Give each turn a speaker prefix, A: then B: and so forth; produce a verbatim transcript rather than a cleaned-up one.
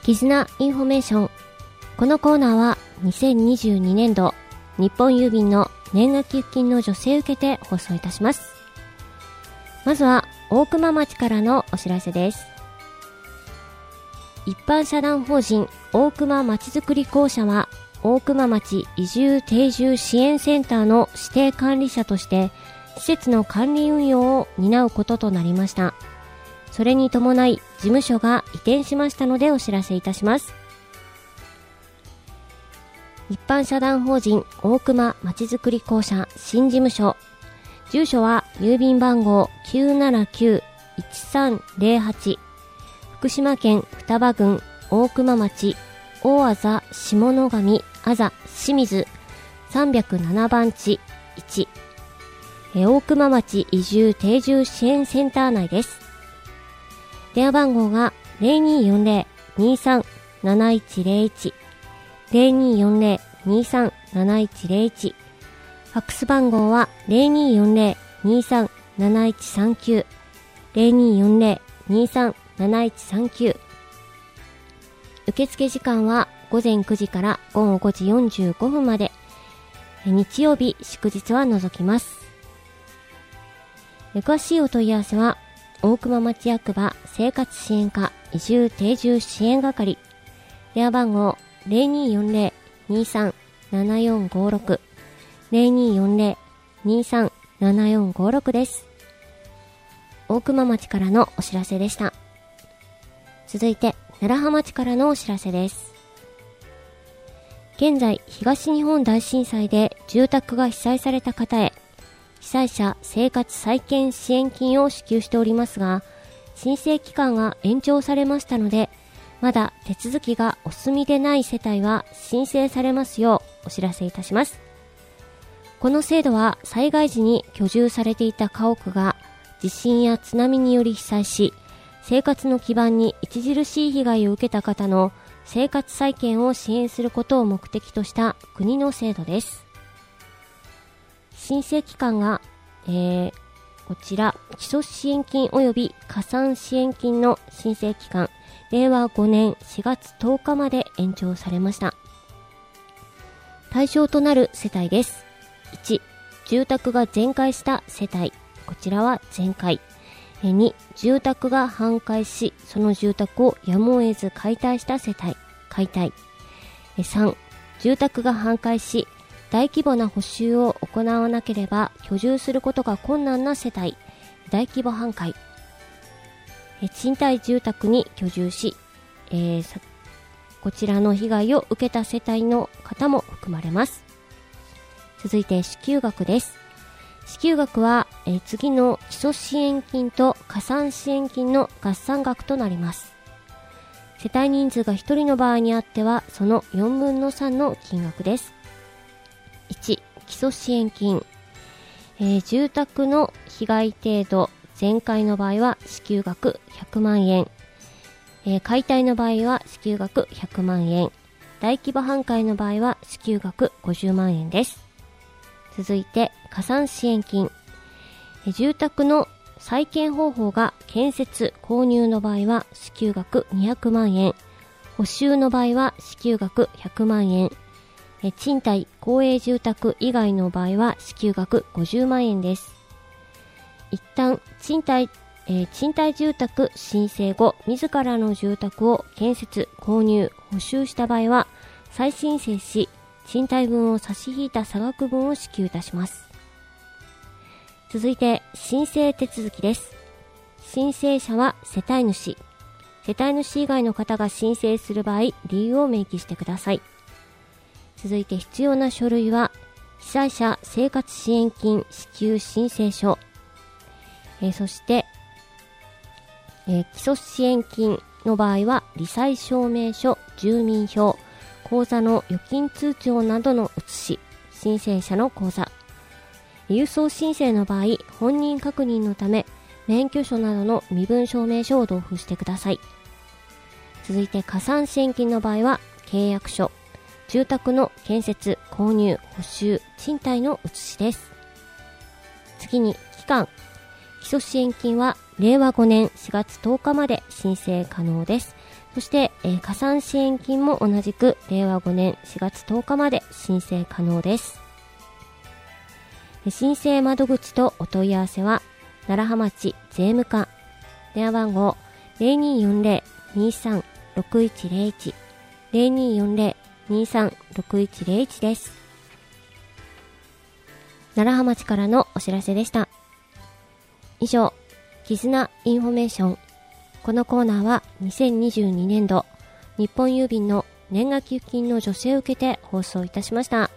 A: 絆インフォメーション。このコーナーはにせんにじゅうにねんど日本郵便の年賀寄付金の助成受けて放送いたします。まずは大熊町からのお知らせです。一般社団法人大熊まちづくり公社は、大熊町移住定住支援センターの指定管理者として施設の管理運用を担うこととなりました。それに伴い事務所が移転しましたのでお知らせいたします。一般社団法人大熊まちづくり公社新事務所、住所は郵便番号 きゅうななきゅういちさんぜろはち、福島県双葉郡大熊町大あざ下野上あざ清水さんびゃくななばんちいち、大熊町移住定住支援センター内です。電話番号が ゼロにーよんゼロ にーさん なないちゼロいち ゼロにーよんゼロ にーさん なないちゼロいち、ファックス番号は ゼロにーよんゼロ にーさん なないちさんきゅう ゼロにーよんゼロ にーさん なないちさんきゅう。受付時間はごぜんくじからごごごじよんじゅうごふんまで。日曜日祝日は除きます。詳しいお問い合わせは大熊町役場生活支援課移住定住支援係、電話番号 ゼロにーよんゼロ にーさん ななよんごろく ゼロにーよんゼロ にーさん ななよんごろくです。大熊町からのお知らせでした。続いて楢葉町からのお知らせです。現在東日本大震災で住宅が被災された方へ被災者生活再建支援金を支給しておりますが、申請期間が延長されましたので、まだ手続きがお済みでない世帯は申請されますようお知らせいたします。この制度は災害時に居住されていた家屋が地震や津波により被災し、生活の基盤に著しい被害を受けた方の生活再建を支援することを目的とした国の制度です。申請期間が、えー、こちら基礎支援金及び加算支援金の申請期間、れいわごねんしがつとおかまで延長されました。対象となる世帯です。いち、住宅が全壊した世帯、こちらは全壊。に、住宅が半壊し、その住宅をやむを得ず解体した世帯、解体。さん、住宅が半壊し、大規模な補修を行わなければ居住することが困難な世帯、大規模半壊。賃貸住宅に居住し、えー、こちらの被害を受けた世帯の方も含まれます。続いて支給額です。支給額は、えー、次の基礎支援金と加算支援金の合算額となります。世帯人数がひとりの場合にあってはそのよんぶんのさんの金額です。いち、基礎支援金、えー、住宅の被害程度全壊の場合は支給額ひゃくまんえん、えー、解体の場合は支給額ひゃくまんえん、大規模半壊の場合は支給額ごじゅうまんえんです。続いて加算支援金、えー、住宅の再建方法が建設購入の場合は支給額にひゃくまんえん、補修の場合は支給額ひゃくまんえん、えー、賃貸公営住宅以外の場合は支給額ごじゅうまんえんです。一旦賃貸、えー、賃貸住宅申請後自らの住宅を建設購入補修した場合は再申請し、賃貸分を差し引いた差額分を支給いたします。続いて申請手続きです。申請者は世帯主、世帯主以外の方が申請する場合理由を明記してください。続いて必要な書類は被災者生活支援金支給申請書、えー、そして、えー、基礎支援金の場合は罹災証明書、住民票、口座の預金通帳などの写し、申請者の口座。郵送申請の場合、本人確認のため免許証などの身分証明書を同封してください。続いて加算支援金の場合は契約書、住宅の建設購入補修賃貸の写しです。次に期間、基礎支援金はれいわごねんしがつとおかまで申請可能です。 そして、えー、加算支援金も同じくれいわごねんしがつとおかまで申請可能です。申請窓口とお問い合わせは楢葉町税務課、電話番号 ゼロにーよんゼロ にーさん ろくいちゼロいち ゼロにーよんゼロ にーさん ろくいちゼロいち です。楢葉町からのお知らせでした。以上、絆インフォメーション。このコーナーはにせんにじゅうにねんど日本郵便の年賀寄付金の助成を受けて放送いたしました。